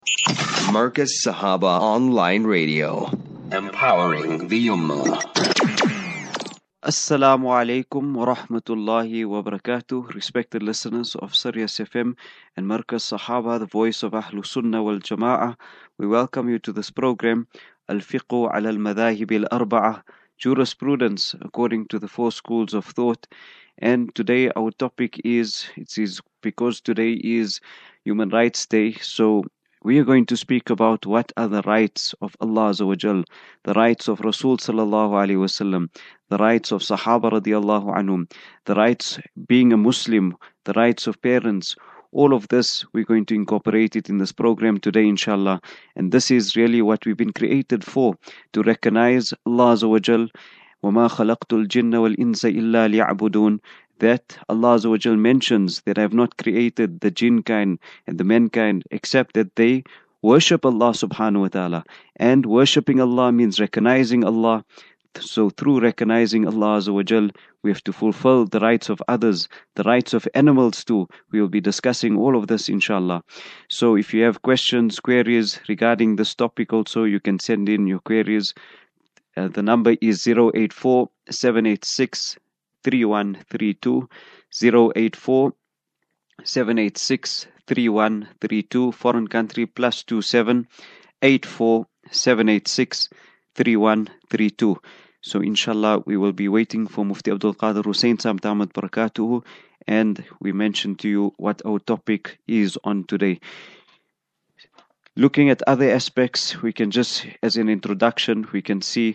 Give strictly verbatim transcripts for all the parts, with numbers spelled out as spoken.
Marcus Sahaba Online Radio, empowering the Ummah. Assalamu alaikum wa rahmatullahi wa barakatuh. Respected listeners of Sirius F M and Markaz Sahaba, the voice of Ahlul Sunnah wal Jama'ah, we welcome you to this program, Al-Fiqhu ala al-Madahib al-Arba'ah, Jurisprudence according to the four schools of thought. And today our topic is, it is because today is Human Rights Day, so we are going to speak about what are the rights of Allah Azza wa Jal, the rights of Rasul Sallallahu Alaihi Wasallam, the rights of Sahaba radiallahu anhum, the rights being a Muslim, the rights of parents. All of this, we're going to incorporate it in this program today, inshallah. And this is really what we've been created for, to recognize Allah Azza wa Jal, وَمَا خَلَقْتُ الْجِنَّ وَالْإِنسَ إِلَّا لِيَعْبُدُونَ, that Allah Azza wa Jal mentions that I have not created the jinn kind and the mankind except that they worship Allah subhanahu wa ta'ala. And worshipping Allah means recognizing Allah. So through recognizing Allah Azza wa Jal, we have to fulfill the rights of others, the rights of animals too. We will be discussing all of this inshallah. So if you have questions, queries regarding this topic also, you can send in your queries. Uh, the number is zero eight four, seven eight six, three one three two, zero eight four, seven eight six, three one three two, foreign country plus two seven eight four, seven eight six, three one three two. So inshallah we will be waiting for Mufti Abdul Qadir Hussain Sahib Damat Barakatuhu, and we mentioned to you what our topic is on today. Looking at other aspects, we can just, as an introduction, we can see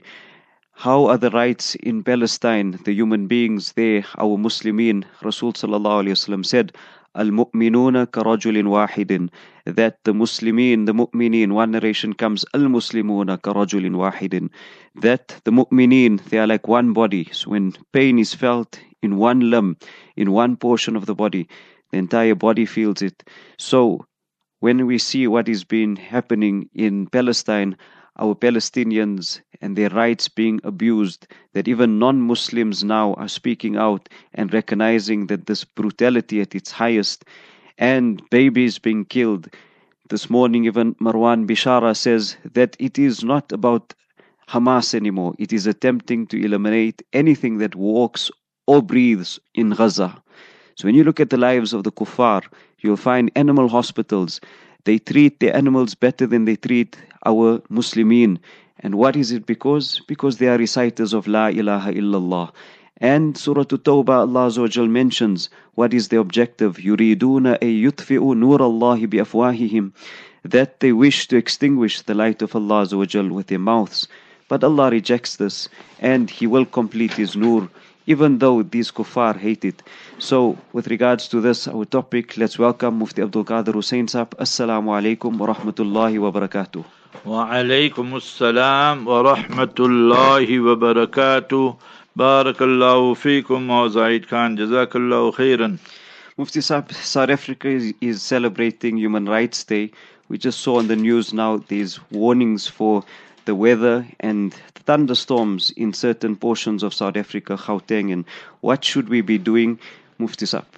how are the rights in Palestine, the human beings there, our Muslimin. Rasul sallallahu alayhi wasallam said, Al-mu'minuna karajulin wahidin, that the Muslimin, the mu'minin, one narration comes, Al-muslimuna karajulin wahidin, that the mu'minin, they are like one body. So when pain is felt in one limb, in one portion of the body, the entire body feels it. So when we see what is been happening in Palestine, our Palestinians and their rights being abused, that even non-Muslims now are speaking out and recognizing that this brutality at its highest, and babies being killed. This morning even Marwan Bishara says that it is not about Hamas anymore. It is attempting to eliminate anything that walks or breathes in Gaza. So when you look at the lives of the kuffar, you'll find animal hospitals. They treat the animals better than they treat our Muslimin. And what is it because? Because they are reciters of La ilaha illallah. And Surah At-Tawbah, Allah Azza wa Jal mentions what is the objective. يُرِيدُونَ أَن يُطْفِئُوا نُورَ اللَّهِ بِأَفْوَاهِهِمْ, that they wish to extinguish the light of Allah Azza wa Jal with their mouths. But Allah rejects this, and He will complete His nur, even though these kuffar hate it. So, with regards to this, our topic, let's welcome Mufti Abdul Qadir Hussain Sahib. Assalamu alaikum wa rahmatullahi wa barakatuh. Wa alaikum assalam wa rahmatullahi wa barakatuh. Barakallahu feekum wa Zaid Khan. Jazakallahu khairan. Mufti Sahib, South Africa is, is celebrating Human Rights Day. We just saw on the news now these warnings for the weather and thunderstorms in certain portions of South Africa, Gauteng, and what should we be doing, Mufti Sahib?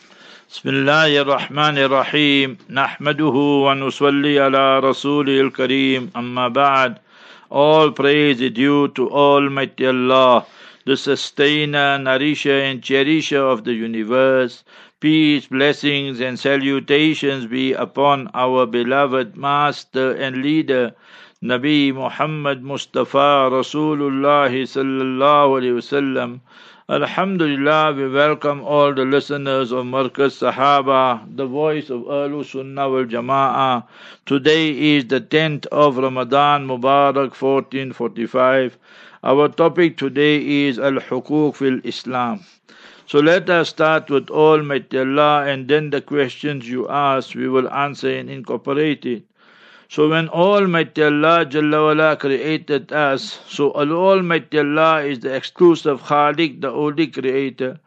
Bismillahir Rahmanir Rahim. Nahmaduhu wa nusalli ala Rasulil Kareem. Amma ba'd. All praise is due to Almighty Allah, the sustainer, nourisher and cherisher of the universe. Peace, blessings and salutations be upon our beloved master and leader, Nabi Muhammad Mustafa Rasulullah sallallahu alayhi wasallam. Alhamdulillah, we welcome all the listeners of Markaz Sahaba, the voice of Ahlul Sunnah wal Jama'ah. Today is the tenth of Ramadan Mubarak fourteen forty-five. Our topic today is Al-Huquq fil Islam. So let us start with Almighty Allah, and then the questions you ask we will answer and incorporate it. So when Almighty Allah Jalla wala created us, so Almighty Allah is the exclusive Khaliq, the only creator.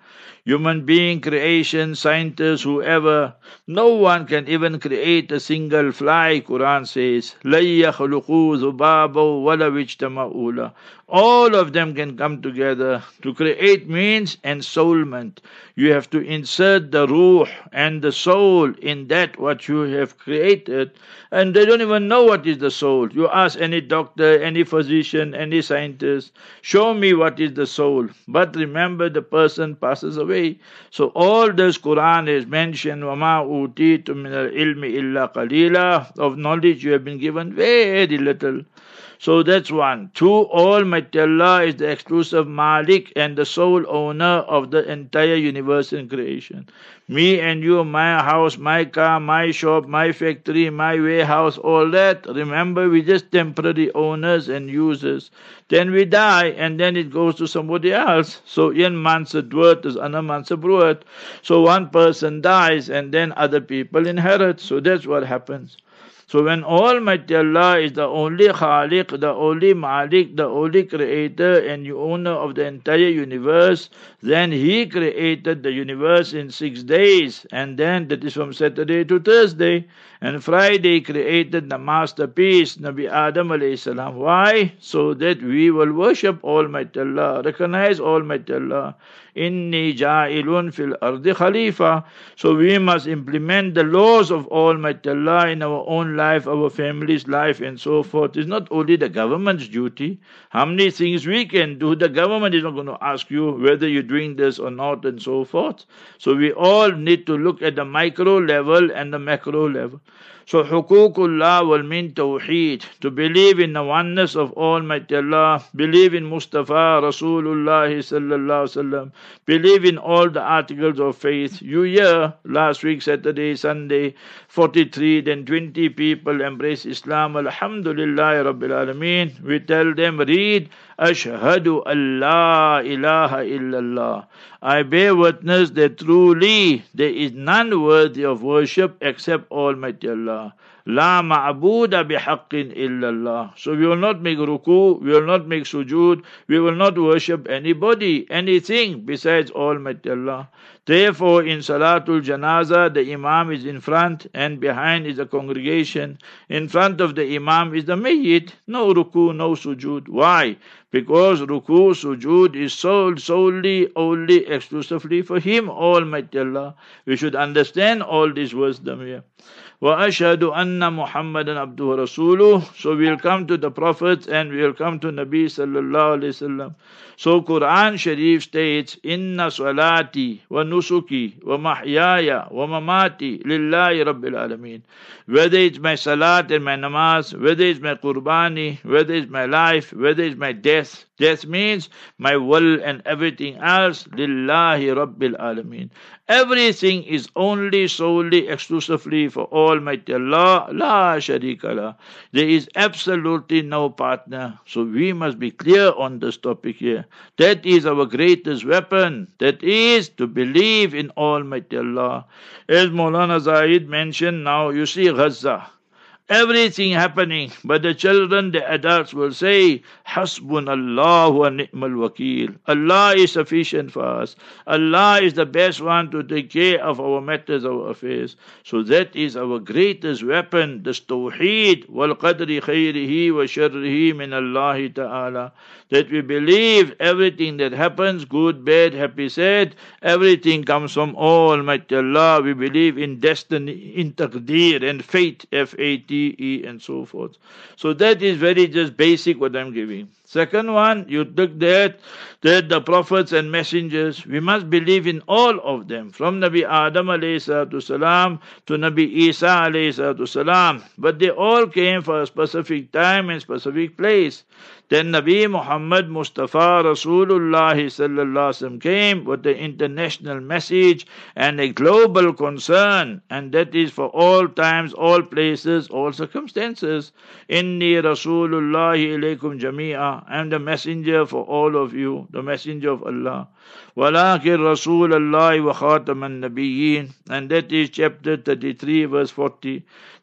human being, creation, scientists, whoever. No one can even create a single fly, Quran says. لَن يَخْلُقُوا ذُبَابًا وَلَوِ اجْتَمَعُوا لَهُ. All of them can come together. To create means ensoulment. You have to insert the ruh and the soul in that what you have created. And they don't even know what is the soul. You ask any doctor, any physician, any scientist, show me what is the soul. But remember, the person passes away. So all this Quran is mentioned, وَمَا أُوتِيتُم مِّنَ الْعِلْمِ إِلَّا قَلِيلًا. Of knowledge you have been given very little. So that's one. Two, Almighty Allah is the exclusive Malik and the sole owner of the entire universe and creation. Me and you, my house, my car, my shop, my factory, my warehouse, all that. Remember, we're just temporary owners and users. Then we die and then it goes to somebody else. So in manse dwurt is another manse brood. So one person dies and then other people inherit. So that's what happens. So when Almighty Allah is the only Khaliq, the only Malik, the only creator and owner of the entire universe, then He created the universe in six days. And then that is from Saturday to Thursday. And Friday created the masterpiece, Nabi Adam alayhi salam. Why? So that we will worship Almighty Allah, recognize Almighty Allah. Inni ja'ilun fil ardi khalifa. So we must implement the laws of Almighty Allah in our own life, our family's life, and so forth. It's not only the government's duty. How many things we can do? The government is not going to ask you whether you're doing this or not, and so forth. So we all need to look at the micro level and the macro level. So Huququllah wal min Tawheed, to believe in the oneness of Almighty Allah, believe in Mustafa Rasulullah sallallahu alaihi wasallam, believe in all the articles of faith. You hear last week Saturday, Sunday, forty-three, then twenty people embrace Islam. Alhamdulillah Rabbil Alameen. We tell them, read Ashhadu an la ilaha illallah. I bear witness that truly there is none worthy of worship except Almighty Allah. La ma'buda bihaqqin illallah. So we will not make ruku, we will not make sujood, we will not worship anybody, anything besides Almighty Allah. Therefore, in Salatul Janazah, the Imam is in front and behind is the congregation. In front of the Imam is the Mayyit. No ruku, no sujood. Why? Because ruku, sujood is sold solely, only, exclusively for Him, Almighty Allah. We should understand all this wisdom here. وَأَشْهَدُ أَنَّ مُحَمَّدًا عَبْدُهُ وَرَسُولُهُ. So we'll come to the prophets and we'll come to Nabi sallallahu alayhi wasallam. So Quran Sharif states, Inna salati wa nusuki wa mahyaya wa mamati lillahi rabbil alameen. Whether it's my salat and my namaz, whether it's my qurbani, whether it's my life, whether it's my death. Death means my will and everything else, lillahi rabbil alameen. Everything is only, solely, exclusively for Almighty Allah, la sharika la. There is absolutely no partner. So we must be clear on this topic here. That is our greatest weapon. That is to believe in Almighty Allah. As Maulana Zaid mentioned now, you see Gaza. Everything happening, but the children, the adults will say, Hasbunallahu wa ni'mal wakeel. Allah is sufficient for us. Allah is the best one to take care of our matters, our affairs. So that is our greatest weapon, the tawheed, wal qadri khayrihi wa sharrihi min Allah ta'ala. That we believe everything that happens, good, bad, happy, sad, everything comes from Almighty Allah. We believe in destiny, in taqdeer and fate, F A T E and so forth. So that is very just basic what I'm giving. Second one, you took that, that the prophets and messengers, we must believe in all of them, from Nabi Adam alayhi salatu salam to Nabi Isa alayhi salatu salam. But they all came for a specific time and specific place. Then Nabi Muhammad Mustafa Rasulullah sallallahu alaihi wasallam came with the international message and a global concern, and that is for all times, all places, all circumstances. Inni Rasulullah ilaykum jami'a. I am the messenger for all of you, the messenger of Allah. Walakin Rasulallah wa khataman nabiyyin. And that is chapter thirty-three, verse forty.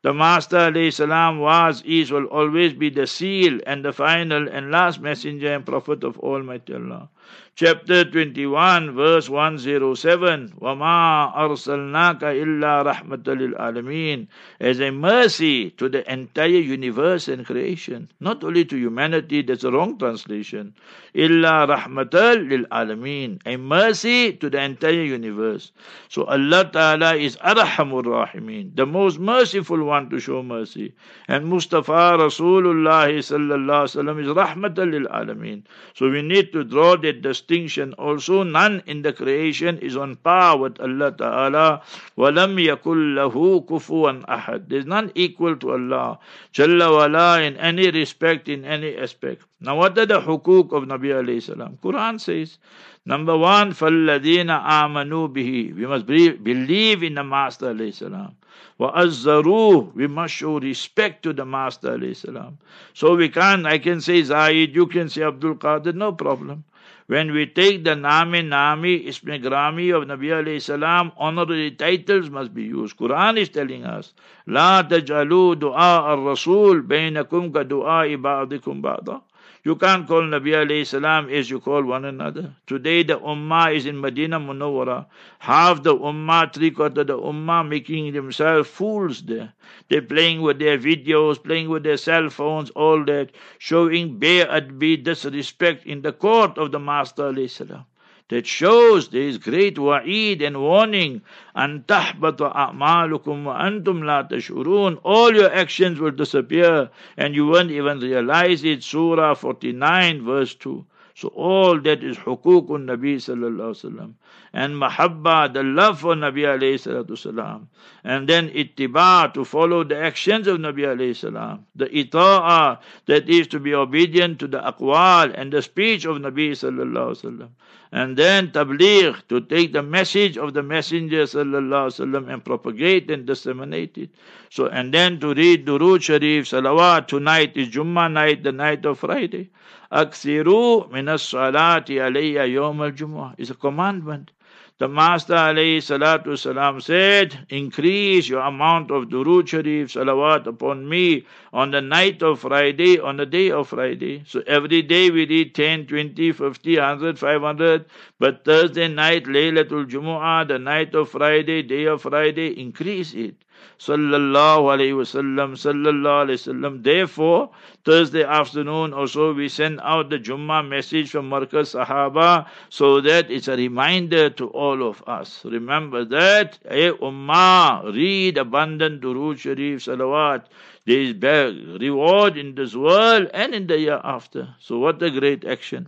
The Master alayhi salam was, is, will always be the seal and the final and last messenger and prophet of Almighty Allah. Chapter twenty-one, verse one oh seven, وَمَا أَرْسَلْنَاكَ إِلَّا رَحْمَةً لِلْعَالَمِينَ, as a mercy to the entire universe and creation. Not only to humanity, that's a wrong translation. إِلَّا رَحْمَةً لِلْعَالَمِينَ, a mercy to the entire universe. So Allah Ta'ala is Arhamur Rahimin, the most merciful one to show mercy. And Mustafa Rasulullah Sallallahu Alaihi Wasallam is Rahmatan lil-Alameen. So we need to draw that distinction. Also, none in the creation is on par with Allah Ta'ala. وَلَمْ يَكُلْ لَهُ كُفُوًا أَحَدٍ. There is none equal to Allah Jalla wala in any respect, in any aspect. Now what are the hukuk of Nabi alayhi salam? Quran says, number one, فَالَّذِينَ آمَنُوا بِهِ, we must believe in the Master alayhi salam. وَأَزَّرُوهُ, we must show respect to the Master alayhi salam. So we can't, I can say Zaid, you can say Abdul Qadir, no problem. When we take the Name Nami, Isme Grami of Nabi alayhi salam, honorary titles must be used. Quran is telling us, لا تجعلوا دعاء الرسول بينكم كدعاء بعضكم بعضا. You can't call Nabi alayhi salam as you call one another. Today the Ummah is in Medina Munawwara. Half the Ummah, three quarter the Ummah making themselves fools there. They're playing with their videos, playing with their cell phones, all that, showing bay'adbi, disrespect in the court of the Master alayhi salam. That shows there is great wa'id and warning. أَن تَحْبَطَ أَعْمَالُكُمْ وَأَنْتُمْ لَا تَشْعُرُونَ. All your actions will disappear and you won't even realize it. Surah forty-nine, verse two. So all that is hukukun Nabi sallallahu alaihi wasallam. And mahabba, the love for Nabi alayhi salatu salam. And then ittiba, to follow the actions of Nabi alayhi salam. The ita'a, that is to be obedient to the aqwal and the speech of Nabi sallallahu alaihi wasallam. And then tabligh, to take the message of the Messenger sallallahu alaihi wasallam and propagate and disseminate it. So, and then to read Durood Sharif, Salawat. Tonight is Jummah night, the night of Friday. Aksiru minas salati alayya yawm al-Jumu'ah. It's a commandment. The Master alayhi salatu salam said, increase your amount of Durood Sharif, Salawat upon me on the night of Friday, on the day of Friday. So every day we read ten, twenty, fifty, one hundred, five hundred. But Thursday night, Laylatul Jumu'ah, the night of Friday, day of Friday, increase it. Sallallahu alayhi wasallam, sallallahu alayhi wasallam. Therefore, Thursday afternoon also we send out the Jummah message from Markaz Sahaba, so that it's a reminder to all of us. Remember that, hey Ummah, read abundant Durood Sharif, Salawat. There is reward in this world and in the year after. So what a great action.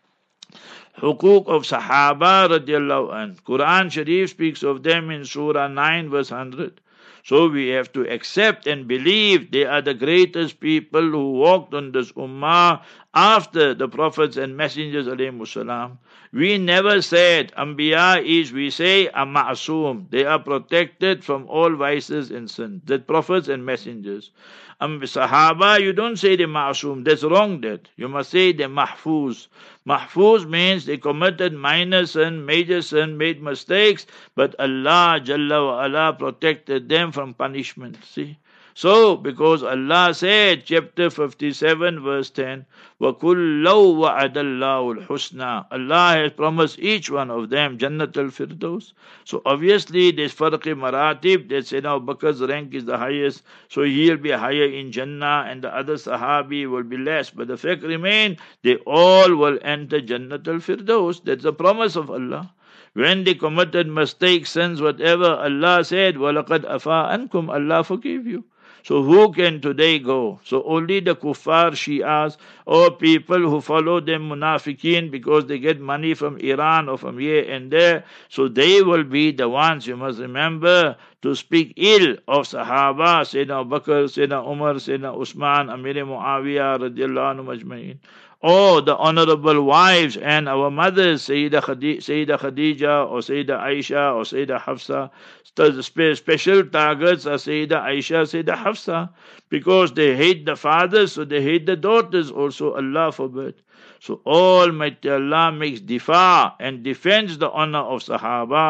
Hukuk of Sahaba radiallahu anh. Quran Sharif speaks of them in Surah nine, verse one hundred. So we have to accept and believe they are the greatest people who walked on this ummah after the prophets and messengers alayhimu salam. We never said Anbiya is, we say, a ma'asum. They are protected from all vices and sins. The prophets and messengers. Um, Sahaba, you don't say they're ma'asum. That's wrong that. You must say they're mahfuz. Mahfuz means they committed minor sin, major sin, made mistakes, but Allah Jalla wa Ala protected them from punishment. See? So, because Allah said, chapter fifty-seven, verse ten, وَكُلَّوْ وَعَدَ اللَّهُ الْحُسْنَى. Allah has promised each one of them Jannat al-Firdaus. So obviously there's farqi maratib, that Sayyidina Abu Bakr's rank is the highest, so he'll be higher in Jannah and the other Sahabi will be less. But the fact remains, they all will enter Jannat al-Firdaus. That's the promise of Allah. When they committed mistakes, sins, whatever, Allah said, وَلَقَدْ أَفَا أَنْكُمْ, Allah forgive you. So who can today go? So only the kuffar Shias or people who follow them munafiqeen because they get money from Iran or from here and there. So they will be the ones, you must remember, to speak ill of Sahaba, Sayyidina Abu Bakr, Sayyidina Umar, Sayyidina Usman, Amir Muawiyah, radiallahu anhu majma'in. Oh, the honorable wives and our mothers, Sayyida Khadija, Sayyida Khadija or Sayyida Aisha or Sayyida Hafsa. The special targets are Sayyida Aisha, Sayyida Hafsa, because they hate the fathers, so they hate the daughters also, Allah forbid. So Almighty Allah makes difa and defends the honor of Sahaba.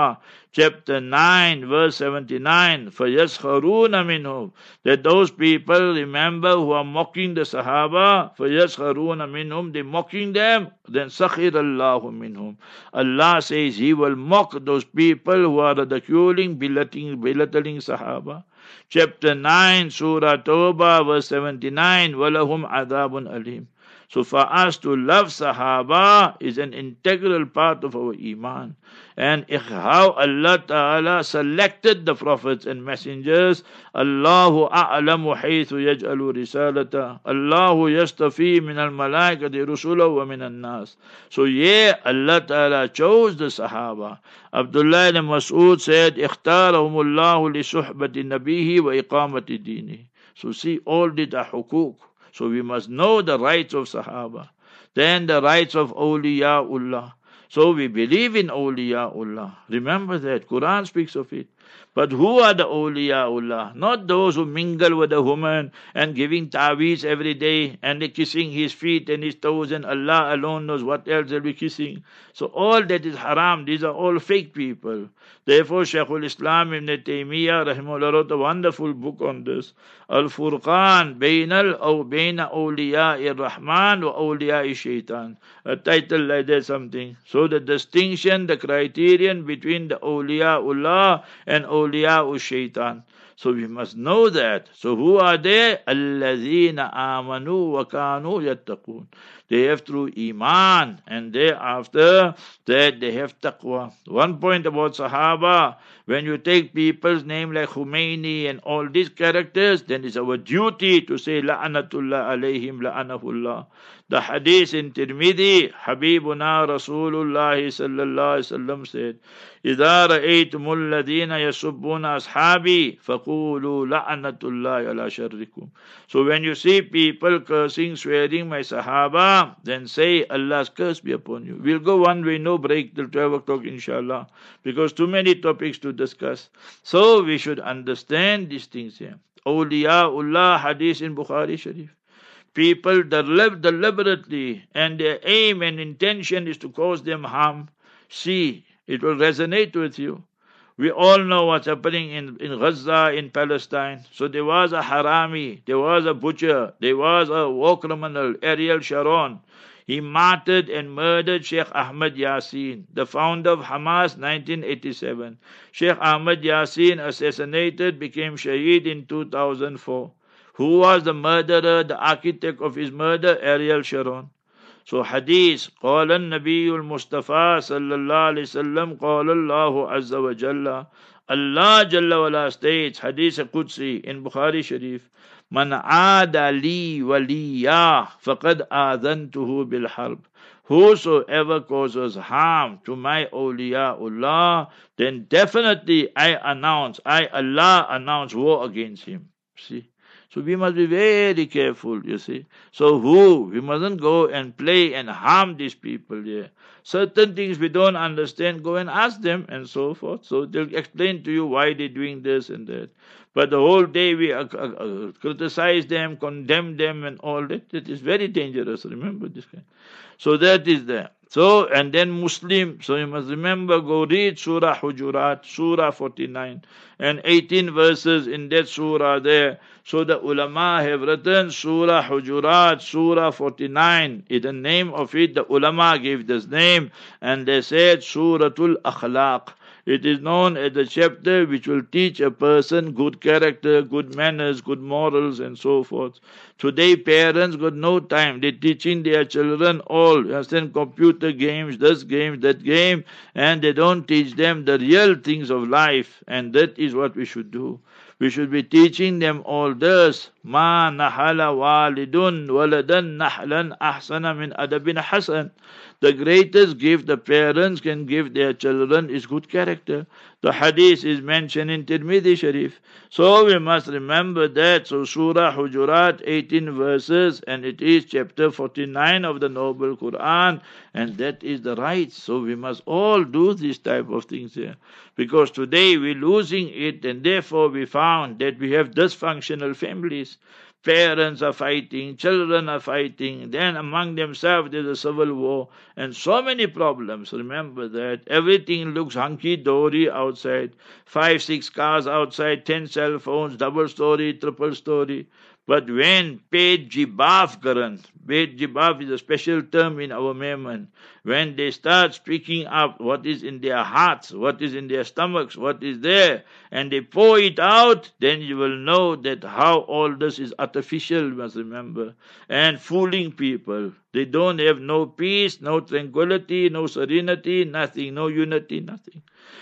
Chapter nine, verse seventy-nine, فَيَسْخَرُونَ مِنْهُمْ, that those people, remember, who are mocking the Sahaba, فَيَسْخَرُونَ مِنْهُمْ, they mocking them, then سَخِرَ اللَّهُ مِنْهُمْ, Allah says He will mock those people who are ridiculing, belittling, belittling Sahaba. Chapter nine, Surah Tawbah, verse seventy-nine, وَلَهُمْ عَذَابٌ أَلِيمٌ. So for us to love Sahaba is an integral part of our Iman. And how Allah Ta'ala selected the prophets and messengers. Allahu a'lamu haythu yaj'alu risalata. Allahu yastafi min al-malaikati rusula wa min al-nas. So yeah, Allah Ta'ala chose the Sahaba. Abdullah ibn Mas'ud said, اختارهم الله لصحبة نبيه وإقامة دينه. So see, all these are hukuk. So we must know the rights of Sahaba. Then the rights of awliyaullah. So we believe in awliyaullah. Remember that. Quran speaks of it. But who are the awliyaullah? Not those who mingle with a woman and giving ta'weez every day and they kissing his feet and his toes, and Allah alone knows what else they'll be kissing. So all that is haram. These are all fake people. Therefore, Shaykhul Islam Ibn Taymiyyah rahimahullah wrote a wonderful book on this. Al-Furqan Bainal aw Baina Awliya'i Rahman wa Awliya'i Shaitan. A title like that, something. So the distinction, the criterion between the awliyaullah and awliya'u Shaitan. So we must know that. So who are they? Alladhina amanu wa kanu yattaqun. They have through Iman, and thereafter that they have taqwa. One point about Sahaba, when you take people's name like Khomeini and all these characters, then it's our duty to say la'anatullah alayhim la'anahullah. The hadith in Tirmidhi, Habibuna Rasulullah sallallahu alaihi wasallam said, إِذَا رَأَيْتُمُ الَّذِينَ يَسُبُّونَ أَصْحَابِي فَقُولُوا لَعْنَةُ اللَّهِ عَلَى شَرِّكُمْ. So when you see people cursing, swearing my Sahaba, then say Allah's curse be upon you. We'll go one way, no break till twelve o'clock inshallah, because too many topics to discuss. So we should understand these things here. Awliyaullah, hadith in Bukhari Sharif. People that live deliberately and their aim and intention is to cause them harm. See, it will resonate with you. We all know what's happening in, in Gaza, in Palestine. So there was a harami, there was a butcher, there was a war criminal, Ariel Sharon. He martyred and murdered Sheikh Ahmad Yasin, the founder of Hamas, nineteen eighty-seven. Sheikh Ahmad Yasin, assassinated, became shaheed in two thousand four. Who was the murderer, the architect of his murder? Ariel Sharon. So hadith, قال النبي المصطفى صلى الله عليه وسلم قال الله عز وجل. Allah Jalla wala states, hadith Qudsi in Bukhari Sharif, Man aada li waliya faqad adhantuhu bil harb. Whosoever causes harm to my awliyaullah, then definitely I announce, I Allah announce war against him. See? So we must be very careful, you see. So who? We mustn't go and play and harm these people here. Certain things we don't understand, go and ask them and so forth. So they'll explain to you why they're doing this and that. But the whole day we uh, uh, uh, criticize them, condemn them and all that. That is very dangerous. Remember this kind. So that is there. So, and then Muslim, so you must remember, go read Surah Hujurat, Surah forty-nine, and eighteen verses in that surah there. So the ulama have written Surah Hujurat, Surah forty-nine. In the name of it, the ulama gave this name, and they said Suratul Akhlaq. It is known as the chapter which will teach a person good character, good manners, good morals, and so forth. Today, parents got no time. They're teaching their children all, you understand, computer games, this game, that game, and they don't teach them the real things of life. And that is what we should do. We should be teaching them all this. Ma nahala walidun waladan nahlan ahsana min adabin hasan. The greatest gift the parents can give their children is good character. The hadith is mentioned in Tirmidhi Sharif. So we must remember that. So Surah Hujurat, eighteen verses, and it is chapter forty-nine of the Noble Quran, and that is the right. So we must all do this type of things here. Because today we're losing it, and therefore we found that we have dysfunctional families. Parents are fighting, children are fighting, then among themselves there's a civil war, and so many problems. Remember that. Everything looks hunky-dory outside. Five, six cars outside, ten cell phones, double story, triple story. But when paid jibaf karan, paid jibaf is a special term in our Mehman, when they start speaking up what is in their hearts, what is in their stomachs, what is there, and they pour it out, then you will know that how all this is artificial, you must remember, and fooling people. They don't have no peace, no tranquility, no serenity, nothing, no unity, nothing.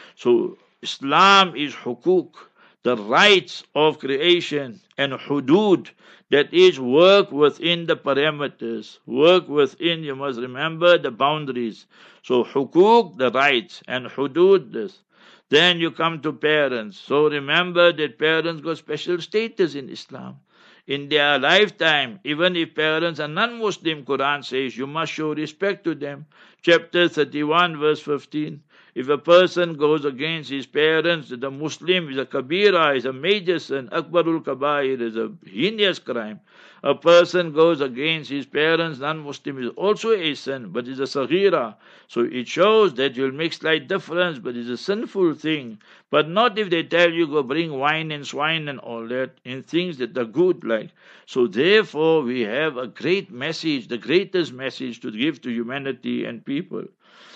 So Islam is hukuk, the rights of creation, and hudud, that is work within the parameters, work within, you must remember, the boundaries. So hukuk, the rights, and hudud, this. Then you come to parents. So remember that parents got special status in Islam. In their lifetime, even if parents are non-Muslim, Quran says you must show respect to them. Chapter thirty-one, verse fifteen. If a person goes against his parents, the Muslim is a kabira, is a major sin. Akbarul kabair is a heinous crime. A person goes against his parents, non-Muslim, is also a sin, but is a saghira. So it shows that you'll make slight difference, but it's a sinful thing. But not if they tell you go bring wine and swine and all that, in things that are good like. So therefore we have a great message, the greatest message to give to humanity and people.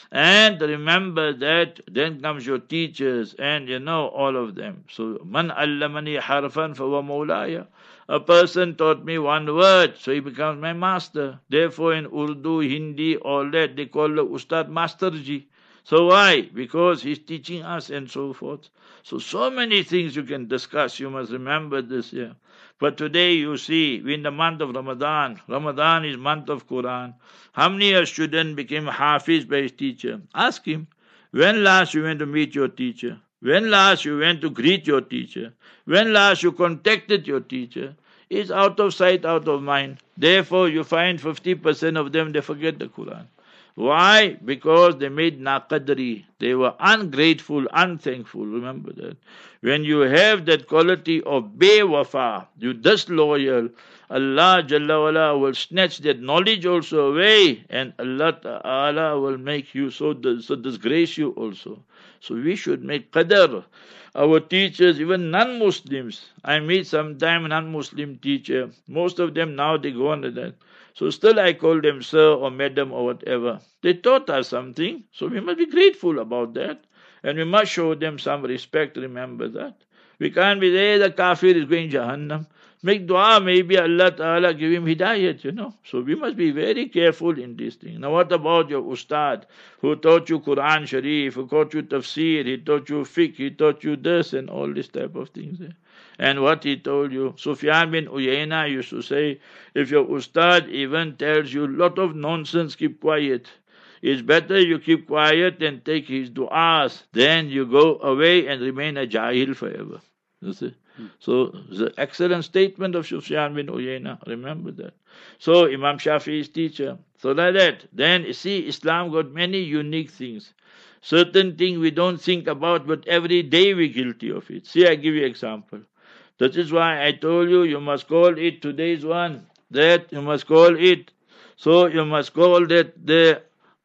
And remember that then comes your teachers and you know all of them. So man allamani harfan fawa mawlaya. A person taught me one word, so he becomes my master. Therefore in Urdu, Hindi, all that, they call the Ustad Masterji. So why? Because he's teaching us and so forth. So, so many things you can discuss. You must remember this here. But today you see, we're in the month of Ramadan. Ramadan is month of Quran. How many a student became Hafiz by his teacher? Ask him, when last you went to meet your teacher? When last you went to greet your teacher? When last you contacted your teacher? It's out of sight, out of mind. Therefore you find fifty percent of them, they forget the Quran. Why? Because they made naqadri. They were ungrateful, unthankful. Remember that. When you have that quality of bewafa, you disloyal, Allah Jalla wala will snatch that knowledge also away, and Allah Ta'ala will make you so, so disgrace you also. So we should make qadr. Our teachers, even non-Muslims, I meet sometime non-Muslim teacher. Most of them now they go on to that. So still I call them sir or madam or whatever. They taught us something, so we must be grateful about that. And we must show them some respect, remember that. We can't be there, the kafir is going Jahannam. Make dua, maybe Allah Ta'ala give him hidayat, you know. So we must be very careful in this thing. Now what about your ustad who taught you Quran Sharif, who taught you tafsir, he taught you fiqh, he taught you this and all this type of things there. And what he told you, Sufyan bin Uyayna used to say, if your ustad even tells you a lot of nonsense, keep quiet. It's better you keep quiet and take his du'as, then you go away and remain a jahil forever. You see? Hmm. So, the excellent statement of Sufyan bin Uyayna, remember that. So, Imam Shafi'i's teacher. So, like that. Then, you see, Islam got many unique things. Certain things we don't think about, but every day we're guilty of it. See, I give you an example. That is why I told you, you must call it today's one. That, you must call it. So, you must call that there.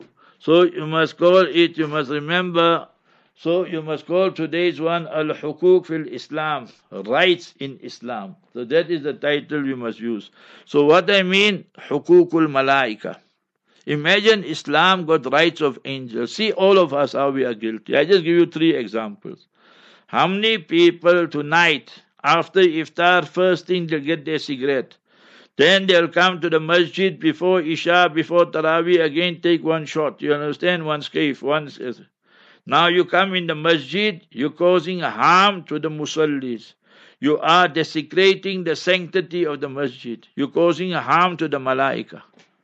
So you must call it, you must remember, so you must call today's one Al-Hukuk fil Islam, rights in Islam. So that is the title you must use. So what I mean, Hukukul Malaika. Imagine Islam got rights of angels. See all of us how we are guilty. I just give you three examples. How many people tonight, after iftar, first thing they'll get their cigarette. Then they'll come to the masjid before Isha, before Taraweeh, again take one shot. You understand? One scafe, one. Now you come in the masjid, you're causing harm to the musallis. You are desecrating the sanctity of the masjid. You're causing harm to the malaika.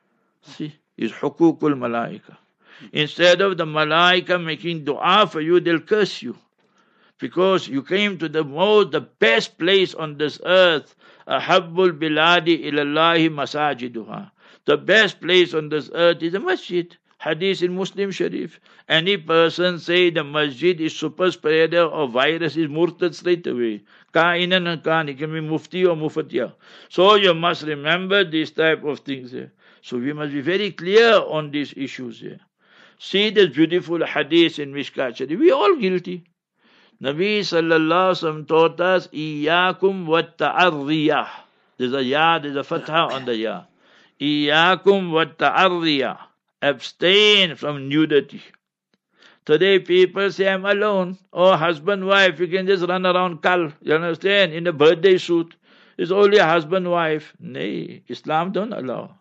See, it's hukukul malaika. Instead of the malaika making dua for you, they'll curse you. Because you came to the most, the best place on this earth. Ahabbul biladi ilallahi masajiduha. The best place on this earth is a masjid. Hadith in Muslim Sharif. Any person say the masjid is super spreader or virus is murtad straight away. Kainan and Khan, it can be mufti or mufatiyah. So you must remember these type of things here. So we must be very clear on these issues here. See this beautiful hadith in Mishkat Sharif. We are all guilty. Nabi sallallahu alaihi wasallam taught us, Iyakum wa ta'arriyah. There's a ya, there's a fatha on the ya. Iyakum wa ta'arriyah. Abstain from nudity. Today people say, I'm alone. Oh, husband, wife, you can just run around kal. You understand? In a birthday suit. It's only a husband, wife. Nay, Islam don't allow.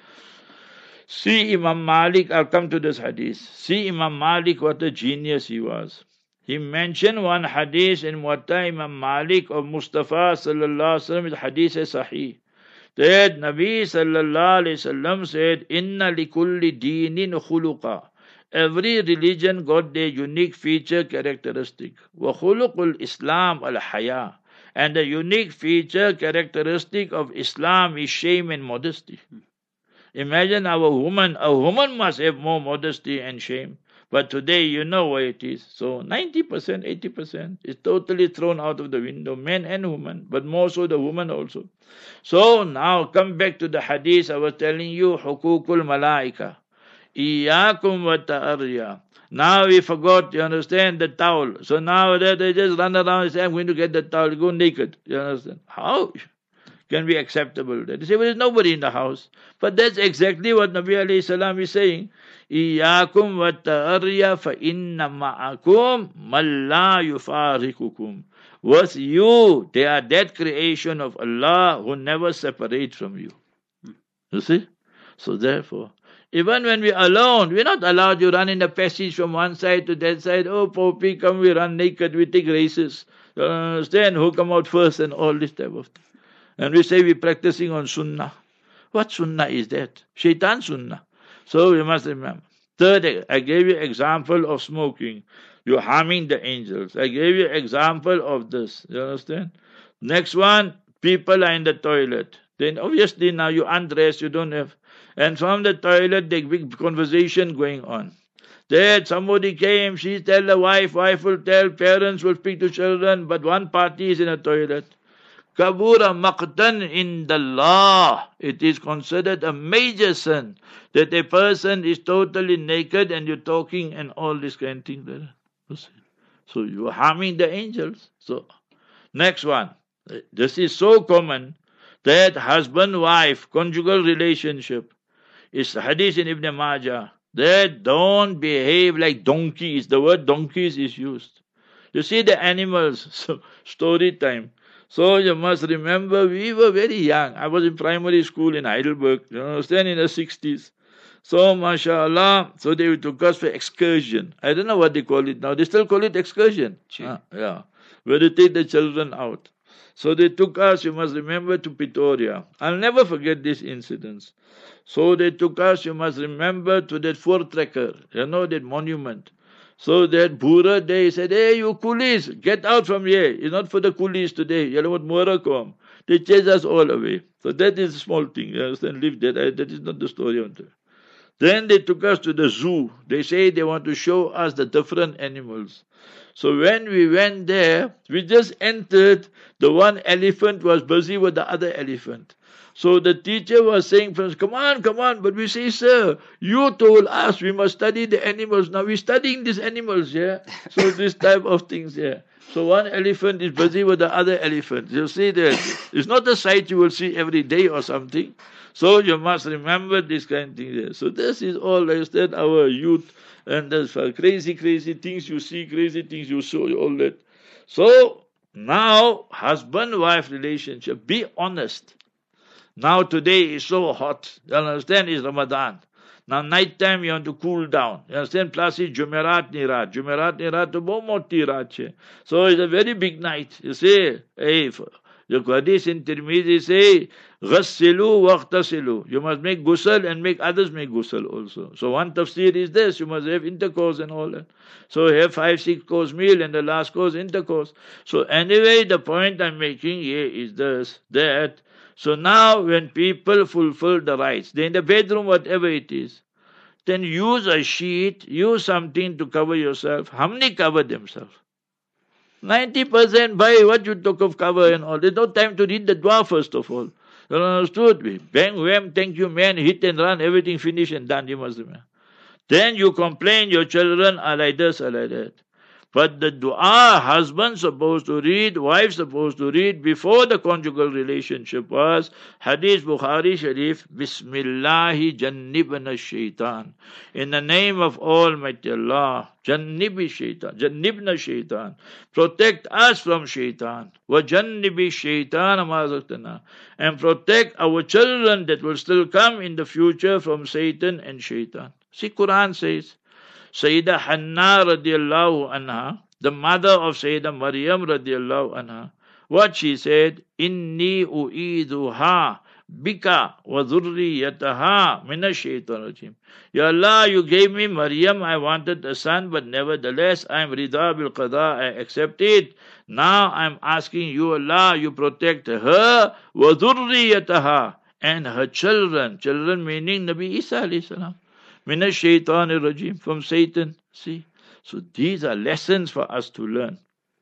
See Imam Malik, I'll come to this hadith. See Imam Malik, what a genius he was. He mentioned one hadith in Muwatta Imam Malik of Mustafa sallallahu alaihi wasallam. Hadith is sahih. That Nabi sallallahu alaihi wasallam said, Inna likulli deenin khuluqa. Every religion got their unique feature characteristic. Wa khuluqul Islam al-haya. And the unique feature characteristic of Islam is shame and modesty. Imagine our woman, a woman must have more modesty and shame. But today, you know what it is. So ninety percent, eighty percent is totally thrown out of the window, men and women, but more so the woman also. So now come back to the hadith I was telling you, hukukul malaika. Iyakum wa ta'arriya. Now we forgot, you understand, the towel. So now they, they just run around and say, I'm going to get the towel, go naked. You understand? How can be acceptable? They say, well, there's nobody in the house. But that's exactly what Nabi alayhi salam is saying. Iyakum wa ta'arriya fa inna ma'akum man la yufarikukum. With you, they are that creation of Allah who never separate from you. You see? So therefore, even when we're alone, we're not allowed to run in the passage from one side to that side. Oh, Poppy, come, we run naked, we take races. You understand? Who come out first and all this type of thing. And we say we're practicing on sunnah. What sunnah is that? Shaitan sunnah. So we must remember. Third, I gave you example of smoking. You're harming the angels. I gave you example of this. You understand? Next one, people are in the toilet. Then obviously now you undress, you don't have. And from the toilet, there's big conversation going on. That somebody came, she tell the wife, wife will tell, parents will speak to children, but one party is in a toilet. Kabura maqtan indallah. It is considered a major sin that a person is totally naked and you're talking and all this kind of thing there. So you're harming the angels. So next one. This is so common that husband-wife, conjugal relationship, is hadith in Ibn Majah. That don't behave like donkeys. The word donkeys is used. You see the animals. So story time. So you must remember, we were very young. I was in primary school in Heidelberg, you understand, in the sixties. So, mashallah, so they took us for excursion. I don't know what they call it now. They still call it excursion. Ah, yeah. Where they take the children out. So they took us, you must remember, to Pretoria. I'll never forget these incidents. So they took us, you must remember, to that Voortrekker, you know, that monument. So that Boere, they said, hey, you coolies, get out from here. It's not for the coolies today. You know what Moora come. They chase us all away. So that is a small thing. You understand? Leave that. That is not the story of it. Then they took us to the zoo. They say they want to show us the different animals. So when we went there, we just entered. The one elephant was busy with the other elephant. So the teacher was saying, come on, come on. But we say, sir, you told us we must study the animals. Now we're studying these animals, yeah? So this type of things, yeah. So one elephant is busy with the other elephant. You see that? It's not a sight you will see every day or something. So you must remember this kind of thing there. So this is all, I said, our youth. And there's crazy, crazy things you see, crazy things you saw, all that. So now, husband-wife relationship, be honest. Now today is so hot. You understand? It's Ramadan. Now night time you want to cool down. You understand? Plus it's Jumerat Nirat. Jumerat Nirat to Bomoti Rache. So it's a very big night. You see, hey, the Qadis in Tirmidhi say, Ghassilu waqtasilu. You must make ghusl and make others make ghusl also. So one tafsir is this. You must have intercourse and all that. So have five, six course meal and the last course intercourse. So anyway, the point I'm making here is this, that so now when people fulfill the rights, they're in the bedroom, whatever it is, then use a sheet, use something to cover yourself. How many cover themselves? ninety percent by what you talk of cover and all. There's no time to read the dua first of all. You understood? Bang, wham, thank you, man, hit and run, everything finished and done. You must remember. Then you complain your children are like this, are like that. But the dua husband supposed to read, wife supposed to read before the conjugal relationship was Hadith Bukhari Sharif, Bismillahi Jannibna Shaitan. In the name of Almighty Allah, Jannibi Shaitan, Jannibna Shaitan. Protect us from Shaitan. Wa Jannibi Shaitan Amazatana. And protect our children that will still come in the future from Satan and Shaitan. See, Quran says, Sayyidah Hanna radiallahu anha, the mother of Sayyidah Maryam radiallahu anha, what she said, Inni u'iduha bika wa dhurriyataha minash shaitan rajim. Ya Allah, you gave me Maryam, I wanted a son, but nevertheless I am rida bil qada, I accept it. Now I am asking you, Allah, you protect her wa dhurriyataha and her children. Children meaning Nabi Isa alayhi salam. Minash shaitan rajim, from Satan. See? So these are lessons for us to learn.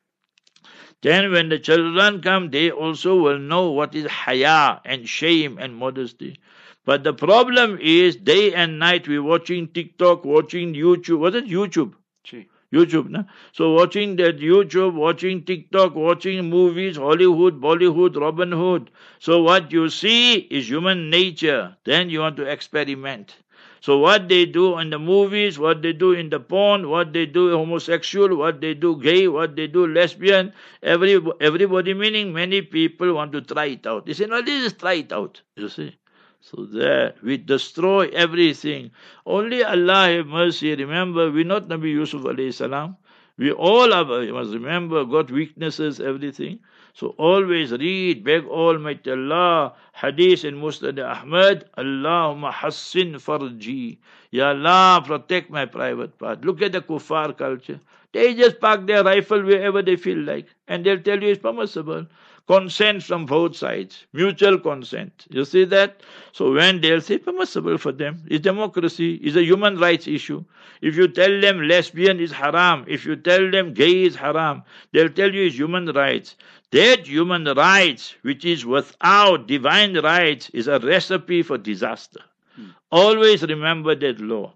Then when the children come, they also will know what is haya and shame and modesty. But the problem is, day and night we're watching TikTok, watching YouTube. What is YouTube? Gee. YouTube, no? So watching that YouTube, watching TikTok, watching movies, Hollywood, Bollywood, Robin Hood. So what you see is human nature. Then you want to experiment. So what they do in the movies, what they do in the porn, what they do homosexual, what they do gay, what they do lesbian, every everybody, meaning many people want to try it out. They say, no, this is try it out, you see. So there, we destroy everything. Only Allah have mercy. Remember, we're not Nabi Yusuf alayhi salam. We all have, you must remember, got weaknesses, everything. So always read, beg Almighty Allah, Hadith in Musnad Ahmad, Allahumma hassin farji. Ya Allah, protect my private part. Look at the kuffar culture. They just park their rifle wherever they feel like. And they'll tell you it's permissible. Consent from both sides. Mutual consent. You see that? So when they'll say permissible for them, it's democracy, it's a human rights issue. If you tell them lesbian is haram, if you tell them gay is haram, they'll tell you it's human rights. That human rights, which is without divine rights, is a recipe for disaster. Hmm. Always remember that law.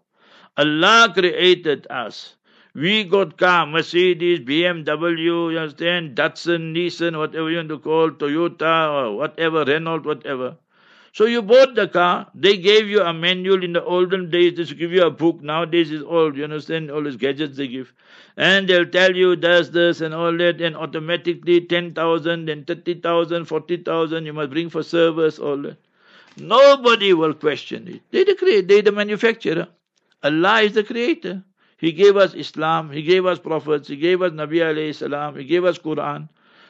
Allah created us. We got car, Mercedes, B M W, you understand, Datsun, Nissan, whatever you want to call, Toyota, or whatever, Renault, whatever. So you bought the car, they gave you a manual. In the olden days, they give you a book. Nowadays it's all, you understand, all these gadgets they give. And they'll tell you, does this and all that, and automatically ten thousand, then thirty thousand, forty thousand, you must bring for service, all that. Nobody will question it. They the creator, they the manufacturer. Allah is the creator. He gave us Islam, He gave us prophets, He gave us Nabi alayhi salam, He gave us Quran.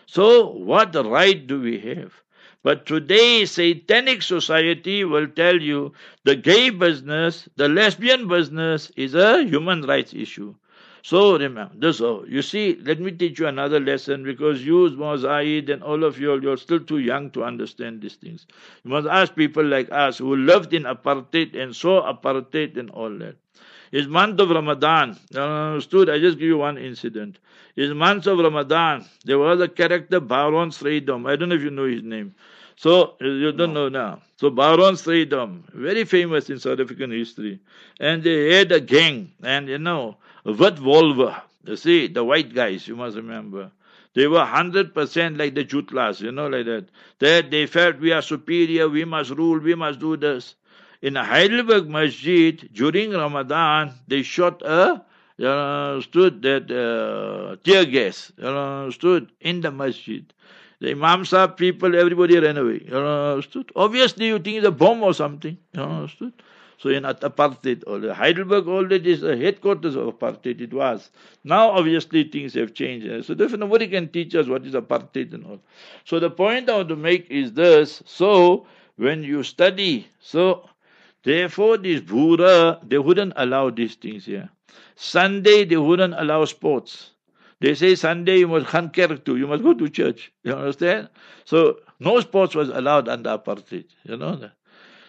So what right do we have? But today, satanic society will tell you the gay business, the lesbian business is a human rights issue. So remember, this, oh, you see, let me teach you another lesson, because you, Mozaid, and all of you, you're still too young to understand these things. You must ask people like us who lived in apartheid and saw apartheid and all that. It's month of Ramadan. Understood? I just give you one incident. It's month of Ramadan. There was a character, Baron Strijdom. I don't know if you know his name. So, you don't no. know now. So, Baron Strijdom, very famous in South African history. And they had a gang. And, you know, Wit Wolwe. You see, the white guys, you must remember. They were one hundred percent like the Jutlas, you know, like that. That they felt we are superior, we must rule, we must do this. In a Heidelberg Masjid, during Ramadan, they shot a, you understood, that uh, tear gas, you understood, in the Masjid. The Imam Sahib people, everybody ran away, you understood. Obviously, you think it's a bomb or something, you understood. So in apartheid, all the Heidelberg, all that is the headquarters of apartheid, it was. Now, obviously, things have changed. So therefore, nobody can teach us what is apartheid and all. So the point I want to make is this. So, when you study, so... Therefore, this Bhura, they wouldn't allow these things here. Sunday, they wouldn't allow sports. They say Sunday you must khankertu, you must go to church. You understand? So, no sports was allowed under apartheid. You know that.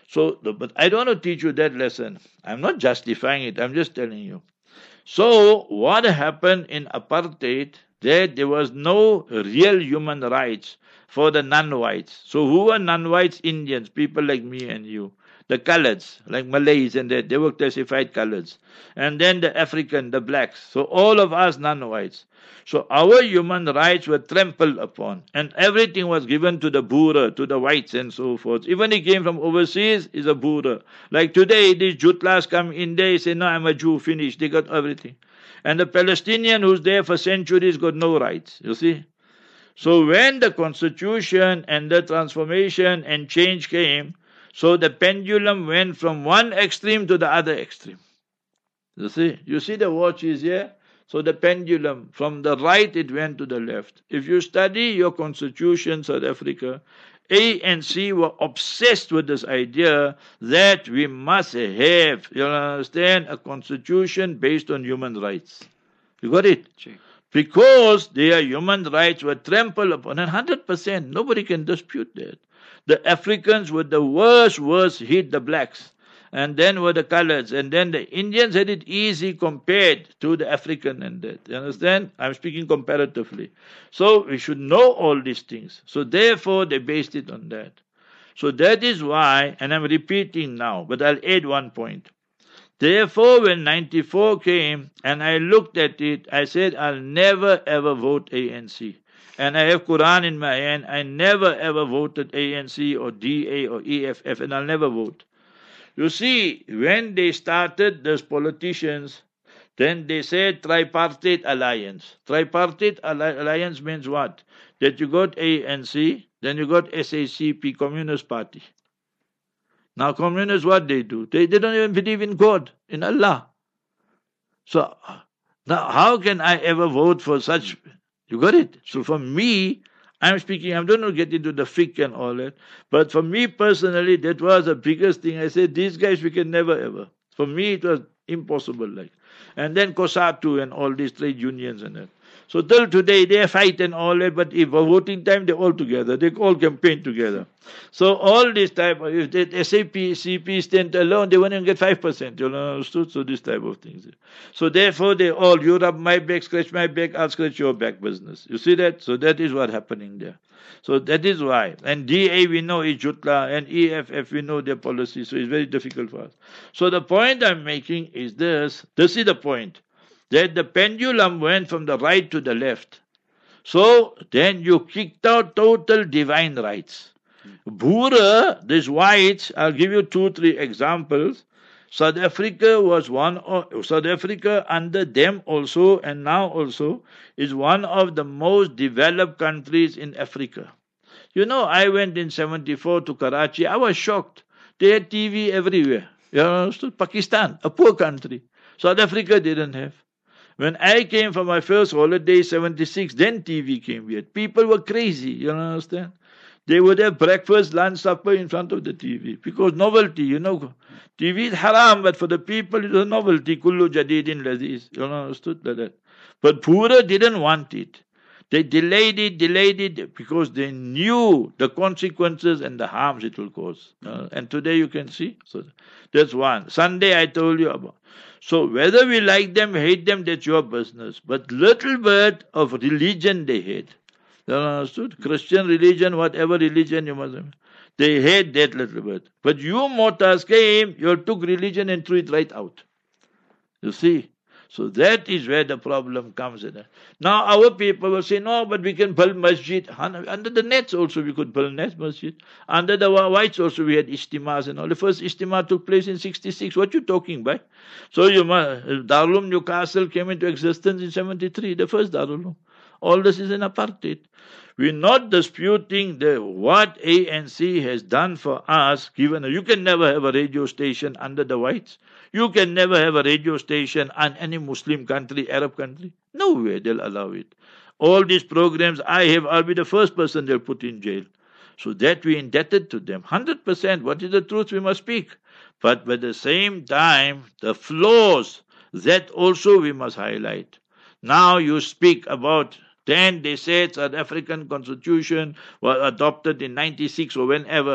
So, the, but I don't want to teach you that lesson. I'm not justifying it. I'm just telling you. So, what happened in apartheid? That there was no real human rights for the non-whites. So, who were non-whites? Indians, people like me and you. The coloreds, like Malays and that, they were classified coloreds. And then the African, the blacks. So, all of us non-whites. So our human rights were trampled upon, and everything was given to the Boer, to the whites and so forth. Even he came from overseas, is a Boer. Like today, these Jutlas come in there, say, no, I'm a Jew, finished. They got everything. And the Palestinian who's there for centuries got no rights, you see. So when the constitution and the transformation and change came, so the pendulum went from one extreme to the other extreme. You see, you see the watch is here? So the pendulum, from the right it went to the left. If you study your constitution, South Africa, A N C were obsessed with this idea that we must have, you understand, a constitution based on human rights. You got it? Sure. Because their human rights were trampled upon, and one hundred percent, nobody can dispute that. The Africans were the worst, worst hit the blacks. And then were the colors, and then the Indians had it easy compared to the African and that. You understand? I'm speaking comparatively. So we should know all these things. So therefore they based it on that. So that is why, and I'm repeating now, but I'll add one point. Therefore when ninety-four came and I looked at it, I said I'll never ever vote A N C. And I have Quran in my hand. I never ever voted A N C or D A or E F F, and I'll never vote. You see, when they started, those politicians, then they said tripartite alliance. Tripartite alliance means what? That you got A N C, then you got S A C P, Communist Party. Now communists, what they do? They, they don't even believe in God, in Allah. So, now how can I ever vote for such? You got it? So for me, I'm speaking, I don't know get into the fiqh and all that, but for me personally, that was the biggest thing. I said, these guys, we can never ever. For me, it was impossible. Like, and then COSATU and all these trade unions and that. So till today, they fight and all that, but if a voting time, they're all together. They all campaign together. So all this type of, if the S A P, C P stand alone, they won't even get five percent. You know, so this type of things. So therefore, they all, you rub my back, scratch my back, I'll scratch your back business. You see that? So that is what's happening there. So that is why. And D A, we know is Jutla, and E F F, we know their policy. So it's very difficult for us. So the point I'm making is this. This is the point. That the pendulum went from the right to the left. So then you kicked out total divine rights. Boer, these whites, I'll give you two, three examples. South Africa was one of, South Africa under them also, and now also, is one of the most developed countries in Africa. You know, I went in seventy-four to Karachi. I was shocked. They had T V everywhere. You understood? Pakistan, a poor country. South Africa didn't have. When I came for my first holiday, seventy-six, then T V came here. People were crazy, you understand? They would have breakfast, lunch, supper in front of the T V. Because novelty, you know. T V is haram, but for the people it was a novelty. Kullu jadidin laziz. You understood that? But Pura didn't want it. They delayed it, delayed it, because they knew the consequences and the harms it will cause. Uh, and today you can see. So that's one. Sunday I told you about. So whether we like them, hate them, that's your business. But little bit of religion they hate. You understood? Christian religion, whatever religion you must have. They hate that little bit. But you Motas came, you took religion and threw it right out. You see? So that is where the problem comes in. Now our people will say, no, but we can build masjid. Under the nets also we could build net masjid. Under the whites also we had istimas and all. The first istima took place in sixty-six. What you talking about? So you Darul Newcastle came into existence in seventy-three, the first Darul. All this is an apartheid. We're not disputing the, what A N C has done for us. Given you can never have a radio station under the whites. You can never have a radio station in any Muslim country, Arab country. No way they'll allow it. All these programs I have, I'll be the first person they'll put in jail. So that we indebted to them. one hundred percent. What is the truth? We must speak. But at the same time, the flaws, that also we must highlight. Now you speak about, then they said South African constitution was adopted in ninety-six or whenever.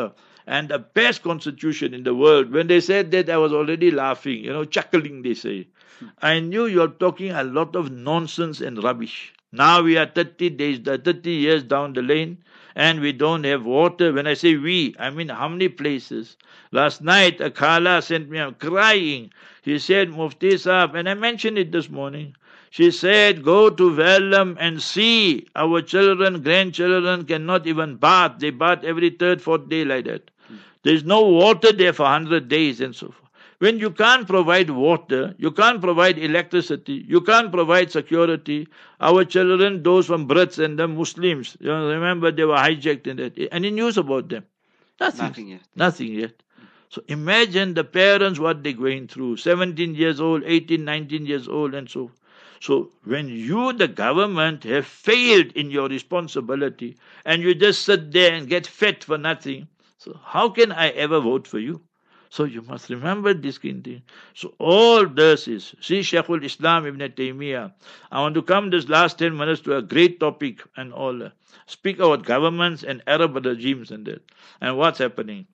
and the best constitution in the world. When they said that, I was already laughing, you know, chuckling, they say. I knew you're talking a lot of nonsense and rubbish. Now we are thirty days, thirty years down the lane, and we don't have water. When I say we, I mean how many places? Last night, a Khala sent me, I'm crying. He said, Mufti Sahab, and I mentioned it this morning. She said, go to Vellum and see our children, grandchildren cannot even bath. They bath every third, fourth day like that. There's no water there for one hundred days and so forth. When you can't provide water, you can't provide electricity, you can't provide security, our children, those from Brits and the Muslims, you know, remember they were hijacked in that. Any news about them? Nothing. Nothing yet. Nothing yet. So imagine the parents, what they're going through, seventeen years old, eighteen, nineteen years old and so forth. So when you, the government, have failed in your responsibility and you just sit there and get fed for nothing, so how can I ever vote for you? So you must remember this kind of thing. So all this is, see Shaykhul Islam Ibn Taymiyyah. I want to come this last ten minutes to a great topic and all. Uh, speak about governments and Arab regimes and that, and what's happening.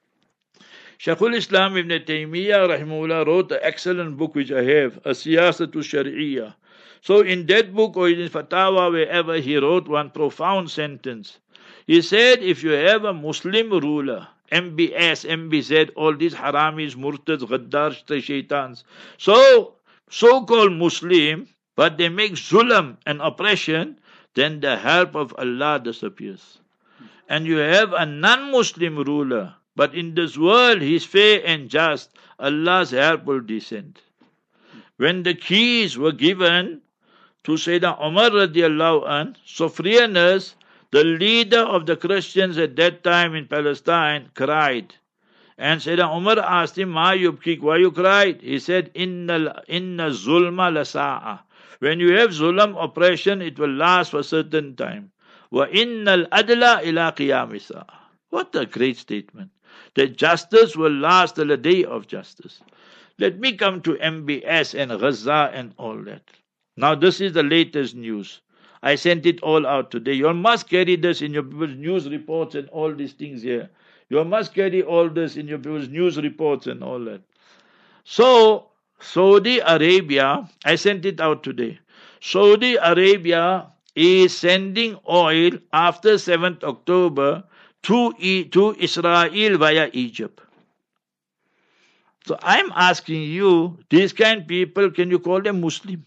Shaykhul Islam Ibn Taymiyyah rahimahullah wrote an excellent book which I have, a Siyasatu Shari'iyah. So in that book or in Fatawa, wherever, he wrote one profound sentence. He said, if you have a Muslim ruler, M B S, M B Z, all these haramis, murtads, ghaddars, shaitans, so so-called Muslim, but they make zulm and oppression, then the help of Allah disappears. And you have a non-Muslim ruler, but in this world he is fair and just, Allah's help will descend. When the keys were given to Sayyidina Umar radiallahu anh, Sophronius, the leader of the Christians at that time in Palestine, cried. And Sayyidina Umar asked him, Ma yubkik, why you cried? He said, Inna, inna zulma lasa'a. When you have zulm, oppression, it will last for a certain time. Wa innal adla ila qiyamisa. What a great statement. That justice will last till the day of justice. Let me come to M B S and Gaza and all that. Now this is the latest news. I sent it all out today. You must carry this in your people's news reports and all these things here. You must carry all this in your people's news reports and all that. So, Saudi Arabia, I sent it out today. Saudi Arabia is sending oil after seventh October to, e- to Israel via Egypt. So I'm asking you, these kind of people, can you call them Muslim?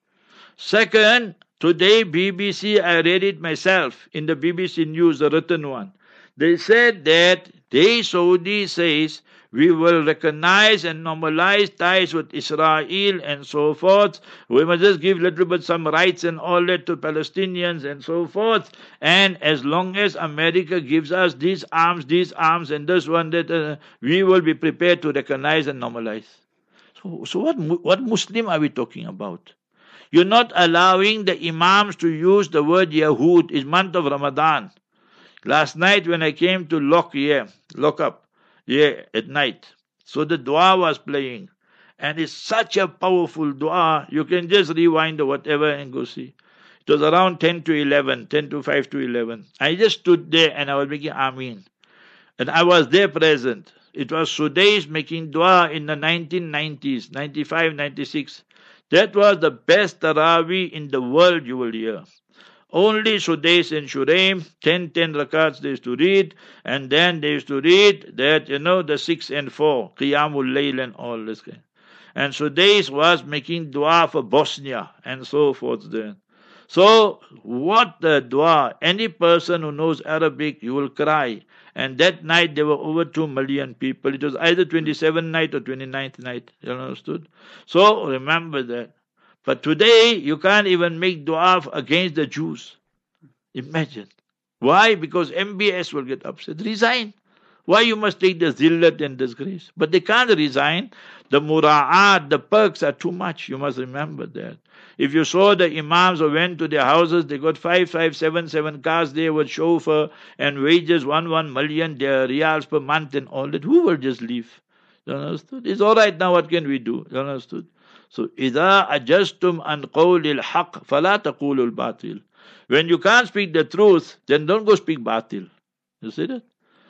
Second, today, B B C, I read it myself in the B B C News, the written one. They said that they, Saudi, says, we will recognize and normalize ties with Israel and so forth. We must just give a little bit some rights and all that to Palestinians and so forth. And as long as America gives us these arms, these arms and this one, that uh, we will be prepared to recognize and normalize. So, so what, what Muslim are we talking about? You're not allowing the imams to use the word Yahud. It's month of Ramadan. Last night when I came to lock here, lock up, yeah, at night. So the dua was playing. And it's such a powerful dua. You can just rewind or whatever and go see. It was around ten to eleven, ten to five to eleven. I just stood there and I was making Ameen. And I was there present. It was Sudais making dua in the nineteen nineties, ninety-five, ninety-six. That was the best Taraweeh in the world you will hear. Only Sudais and Shuraim, ten, ten rakats they used to read, and then they used to read that, you know, the six and four, Qiyamul Layl and all this kind. And Sudais was making dua for Bosnia and so forth then. So, what the dua, any person who knows Arabic, you will cry. And that night there were over two million people. It was either twenty-seventh night or twenty-ninth night. You understood? So remember that. But today you can't even make dua against the Jews. Imagine. Why? Because M B S will get upset. Resign. Why you must take the zillat and disgrace? But they can't resign. The mura'at, the perks are too much. You must remember that. If you saw the imams who went to their houses, they got five, five, seven, seven cars there with chauffeur and wages, one, one million their riyals per month and all that. Who will just leave? You understood? It's all right now. What can we do? You understood? So, إِذَا أَجَزْتُمْ عَنْ قَوْلِ الْحَقِّ فَلَا تَقُولُوا الْبَاطِلِ. When you can't speak the truth, then don't go speak batil. You see that?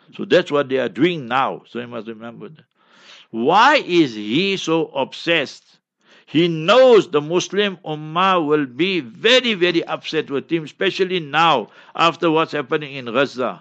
So that's what they are doing now. So you must remember that. Why is he so obsessed? He knows the Muslim Ummah will be very, very upset with him, especially now after what's happening in Gaza.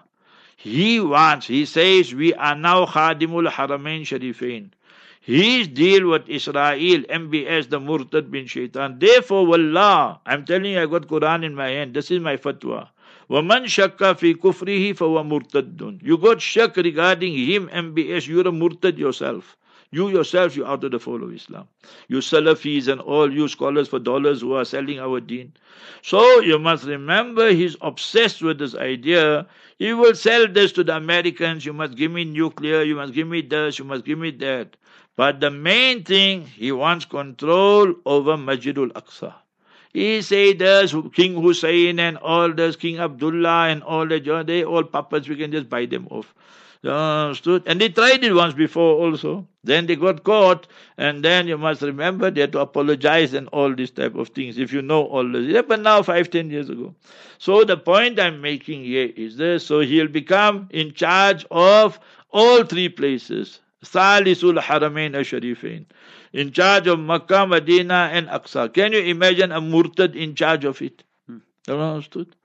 He wants, he says, we are now Khadimul Haramain Sharifain. His deal with Israel, M B S, the Murtad bin Shaitan. Therefore, Wallah, I'm telling you, I got Quran in my hand. This is my fatwa. وَمَنْ شَكَّ فِي كُفْرِهِ فَهُوَ مُرْتَدٌ. You got shak regarding him, M B S, you're a murtad yourself. You yourself, you're out of the fold of Islam. You Salafis and all you scholars for dollars who are selling our deen. So you must remember, he's obsessed with this idea. He will sell this to the Americans. You must give me nuclear. You must give me this. You must give me that. But the main thing, he wants control over Masjidul Aqsa. He say there's King Hussein and all this, King Abdullah and all that, they all puppets, we can just buy them off. Understood? And they tried it once before also. Then they got caught, and then you must remember they had to apologize and all these type of things, if you know all this. It happened now five, ten years ago. So the point I'm making here is this. So he'll become in charge of all three places. Salisul Haramain al-Sharifain. In charge of Makkah, Medina and Aqsa. Can you imagine a murtad in charge of it? Hmm. Understood?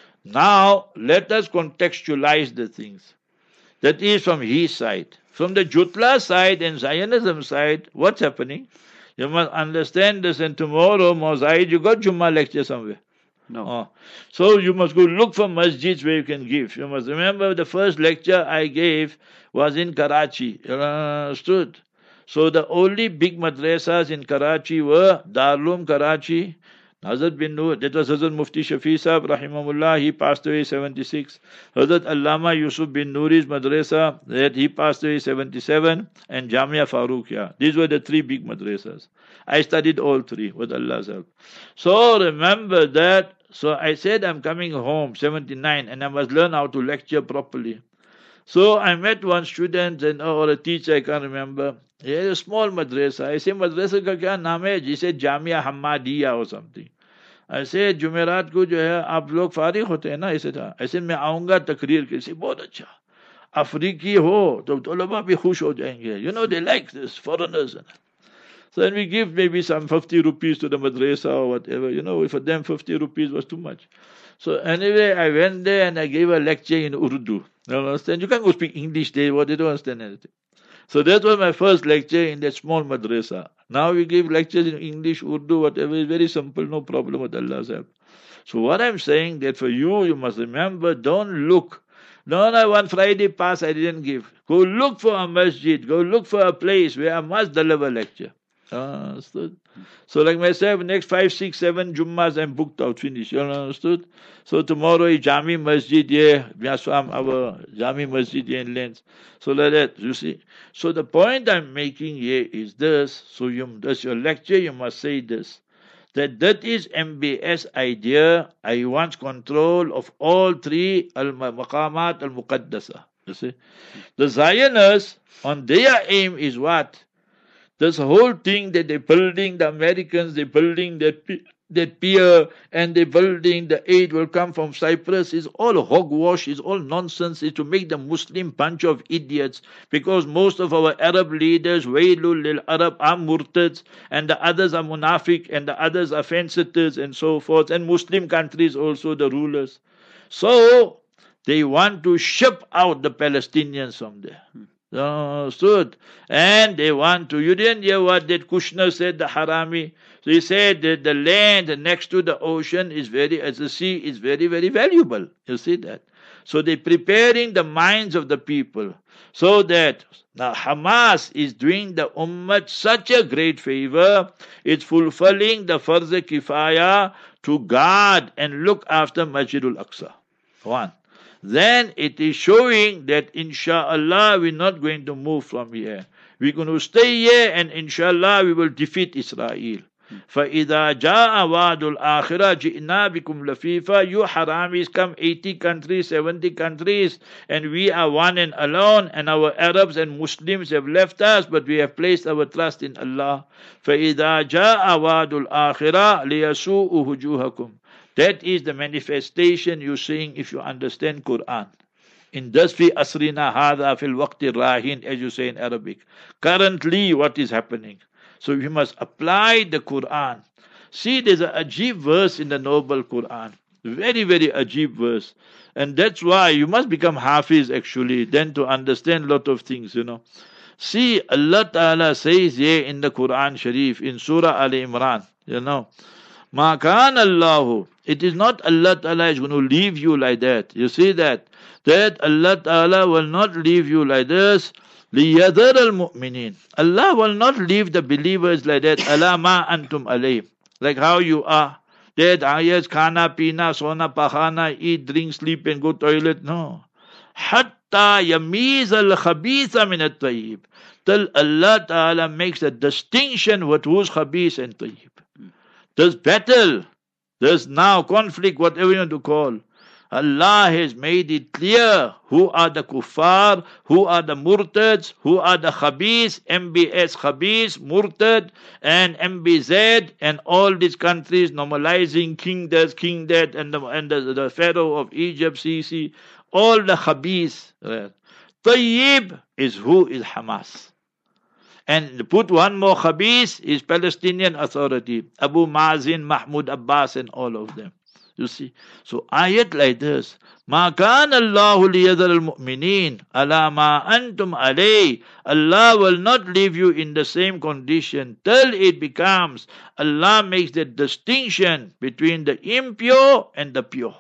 Now, let us contextualize the things. That is from his side. From the Jutla side and Zionism side, what's happening? You must understand this, and tomorrow, Mozaid, you got Jummah lecture somewhere. No. Oh. So you must go look for masjids where you can give. You must remember the first lecture I gave was in Karachi. You understood? So the only big madrasas in Karachi were Darul Karachi, Hazrat bin Nur, that was Hazrat Mufti Shafi Sahib, Rahimahullah, he passed away seventy-six. Hazrat Allama Yusuf bin Nuri's madrasa, that he passed away seventy-seven, and Jamia Farooqiyah. These were the three big madrasas. I studied all three with Allah's help. So remember that, so I said I'm coming home, seventy-nine, and I must learn how to lecture properly. So I met one student and or a teacher, I can't remember. He had a small madrasa. I said, madrasa ka kya naam hai? He said, Jamia Hammadiyya or something. I said, Jumerat ko jo hai, aap log फारिग होते हैं ना? He said, I said, मैं आऊँगा तकरीर के लिए. बहुत अच्छा. अफ्रीकी हो, तो तलबा भी खुश हो जाएंगे. You know, they like this, foreigners. So then we give maybe some fifty rupees to the madrasa or whatever. You know, for them fifty rupees was too much. So anyway, I went there and I gave a lecture in Urdu. You understand? You can't go speak English there, what they don't understand anything. So that was my first lecture in that small madrasa. Now we give lectures in English, Urdu, whatever. It's very simple, no problem with Allah's help. So what I'm saying that for you, you must remember, don't look. No, no, one Friday pass I didn't give. Go look for a masjid. Go look for a place where I must deliver lecture. Understood? So like myself, next five, six, seven Jummas I'm booked out, finished. You understood? So tomorrow is Jami Masjid here, Vyaswam, our Jami Masjid here in Lens. So like that, you see. So the point I'm making here is this. So you, that's your lecture, you must say this. That that is M B S idea. I want control of all three al-maqamat al-muqaddasa. You see. The Zionists, on their aim is what? This whole thing that they're building, the Americans, they're building that, that pier, and they're building the aid will come from Cyprus, is all hogwash, is all nonsense, is to make the Muslim bunch of idiots, because most of our Arab leaders, Wailul lil Arab, are murtads, and the others are munafiq, and the others are fence-sitters, and so forth, and Muslim countries also, the rulers. So, they want to ship out the Palestinians from there. Understood? And they want to. You didn't hear what that Kushner said, the Harami. So he said that the land next to the ocean is very, as the sea, is very, very valuable. You see that? So they're preparing the minds of the people so that now Hamas is doing the Ummah such a great favor. It's fulfilling the Farz Kifaya to guard and look after Masjidul Aqsa. One. Then it is showing that inshallah we're not going to move from here. We're going to stay here and inshallah we will defeat Israel. فَإِذَا جَاءَ وَعْدُ الْآخِرَةِ جِئْنَا بِكُمْ لَفِيفًا. You Haramis come eighty countries, seventy countries, and we are one and alone, and our Arabs and Muslims have left us, but we have placed our trust in Allah. فَإِذَا جَاءَ وَعْدُ الْآخِرَةِ لِيَسُوءُ وُجُوهَكُمْ. That is the manifestation you're seeing if you understand Quran. In das fi asrina hadha fil waqti rahin, as you say in Arabic. Currently, what is happening? So we must apply the Quran. See, there's a ajib verse in the noble Quran. Very, very ajib verse. And that's why you must become hafiz actually, then to understand a lot of things, you know. See, Allah Ta'ala says here in the Quran Sharif, in Surah Al Imran, you know, Ma kan Allahu. It is not Allah Ta'ala is going to leave you like that. You see that? That Allah Ta'ala will not leave you like this. لِيَذَرَ الْمُؤْمِنِينَ. Allah will not leave the believers like that. أَلَا مَا أَنْتُمْ عَلَيْهِ. Like how you are. That ayahs, khana, pina, sona, pakhana, eat, drink, sleep and go toilet. No. حَتَّى يَمِيزَ الْخَبِيثَ مِنَ الطَّيِّبِ. Till Allah Ta'ala makes a distinction with who's khabith and tayyib. There's battle. There's now conflict, whatever you want to call. Allah has made it clear who are the kuffar, who are the murtads, who are the khabis, M B S khabis, murtad, and M B Z, and all these countries normalizing king this, king that, and the, and the, the pharaoh of Egypt, Sisi, all the khabis. Right. Tayyib is who is Hamas. And put one more khabis is Palestinian Authority, Abu Mazin, Mahmoud Abbas, and all of them. You see, so ayat like this, Ma kana Allahu liyadhar al-mu'minin ala ma antum alay. Allah will not leave you in the same condition till it becomes, Allah makes the distinction between the impure and the pure.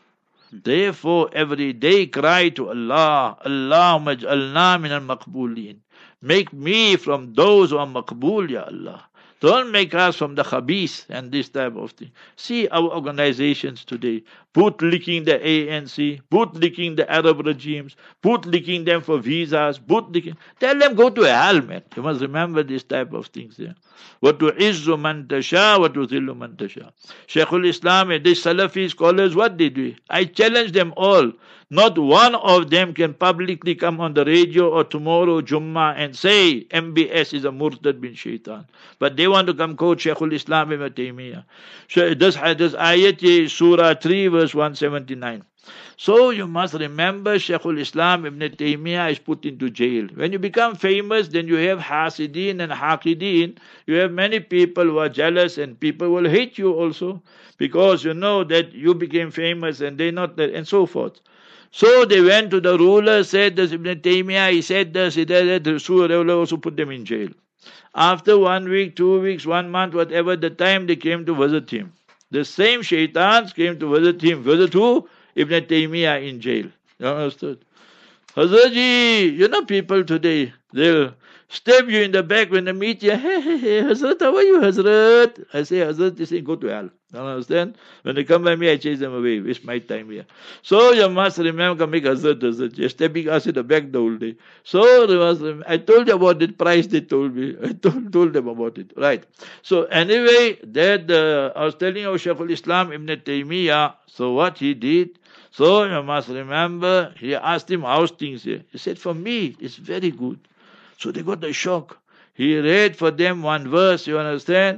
Therefore, every day cry to Allah, Allahumma ij'alna min al-maqbulin. Make me from those who are maqbul, Ya Allah. Don't make us from the khabis and this type of thing. See our organizations today, bootlicking the A N C, bootlicking the Arab regimes, bootlicking them for visas, bootlicking. Tell them go to hell, man. You must remember this type of things. Yeah. What to izzu man tasha, what to zillu man tasha. Shaykhul Islam and these Salafi scholars, what they do? I challenge them all. Not one of them can publicly come on the radio or tomorrow Jummah and say M B S is a murtad bin shaitan. But they want to come quote Shaykhul Islam ibn Taymiyyah. So this, this ayat is Surah three verse one seventy-nine. So you must remember Shaykhul Islam ibn Taymiyyah is put into jail. When you become famous, then you have hasidin and haqidin. You have many people who are jealous and people will hate you also because you know that you became famous and they not that and so forth. So they went to the ruler, said this Ibn Taymiyyah, he said this, he did that, the ruler also put them in jail. After one week, two weeks, one month, whatever the time, they came to visit him. The same shaitans came to visit him. Visit who? Ibn Taymiyyah in jail. You understood? Hazrat ji, you know people today, they'll stab you in the back when they meet you. Hey, hey, hey, Hazrat, how are you, Hazrat? I say, Hazrat, they say, go to hell. You understand? When they come by me, I chase them away. Waste my time here. So you must remember, make Hazrat, Hazrat. You're stabbing us in the back the whole day. So you must remember, I told you about the price they told me. I told, told them about it. Right. So anyway, that uh, I was telling you Shaykhul Islam Ibn Taymiyyah. So what he did, so you must remember, he asked him, how's things here? He said, for me, it's very good. So they got a shock. He read for them one verse, you understand?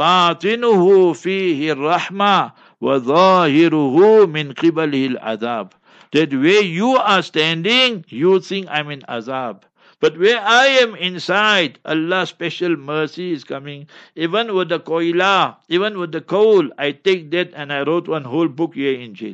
باطنه فيه الرحمة وظاهره من قبله العذاب. That where you are standing, you think I'm in azab. But where I am inside, Allah's special mercy is coming. Even with the koila, even with the coal, I take that and I wrote one whole book here in jail.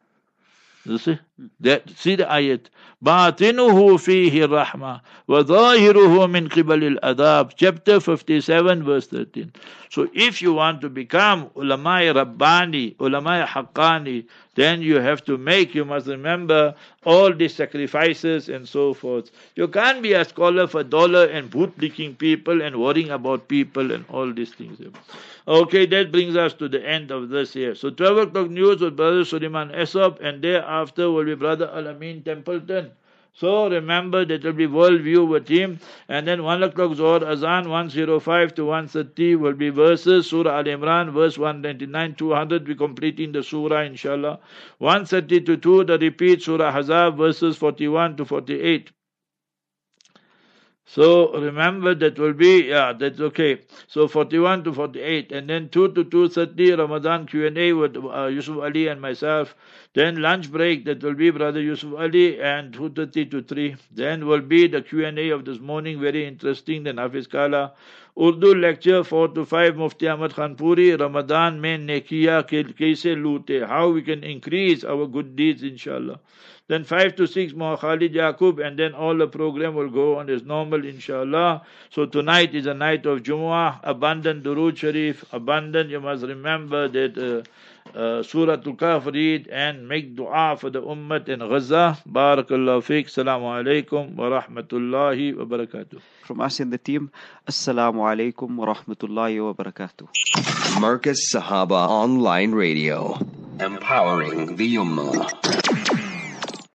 You see? That, see the ayat. باطنه فيه الرحمة وظاهره من قبل العذاب. Chapter fifty-seven verse thirteen. So if you want to become ulama Rabbani, ulama Haqqani, then you have to make, you must remember all these sacrifices and so forth. You can't be a scholar for dollar and bootlicking people and worrying about people and all these things. Okay, that brings us to the end of this here. So twelve o'clock news with Brother Suleiman Esop, and thereafter will be Brother Al-Amin Templeton. So remember that will be World View with him. And then one o'clock Zohar Azan, one oh five to one thirty will be verses. Surah Al-Imran, verse one ninety-nine, two hundred, we completing the surah inshallah. one thirty to two, the repeat, Surah Hazab, verses forty-one to forty-eight. So remember that will be, yeah, that's okay. So forty-one to forty-eight. And then two to two thirty, Ramadan Q and A with uh, Yusuf Ali and myself. Then lunch break, that will be Brother Yusuf Ali, and two thirty to three. Then will be the Q and A of this morning, very interesting. Then Hafiz Kala. Urdu lecture four to five, Mufti Ahmad Khanpuri. Ramadan mein nekiya kaise loote, how we can increase our good deeds, inshallah. Then five to six, Moha Khalid Yaqub, and then all the program will go on as normal, inshallah. So tonight is a night of Jumu'ah, abundant Durood Sharif, abundant. You must remember that uh, uh, Surah Al-Kahf read and make dua for the Ummah in Gaza. Barakallahu fiqh. Assalamu alaikum wa rahmatullahi wa barakatuh. From us in the team, Assalamu alaikum wa rahmatullahi wa barakatuh. Marcus Sahaba Online Radio, empowering the Ummah.